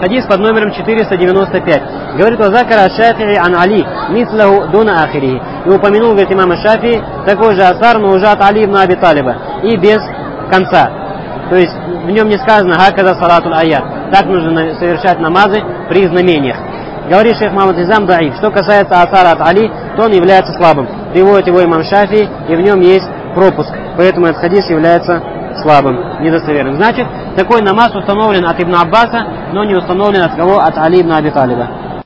Хадис под номером 495. Говорит: «Вазакара Шафи'и ан Али, мислаху дуна ахири». И упомянул, говорит, имам Шафии, такой же асар, но уже от Али ибн Аби Талиба. И без конца. То есть в нем не сказано «Хакада салатуль аят». Так нужно совершать намазы при знамениях. Говорит шейх Мухаммад Низам даиф. Что касается асара от Али, то он является слабым. Приводит его имам Шафии, и в нем есть пропуск. Поэтому этот хадис является слабым, недостоверным. Значит, такой намаз установлен от Ибн Аббаса, но не установлен от кого? От Али ибн Аби Талиба.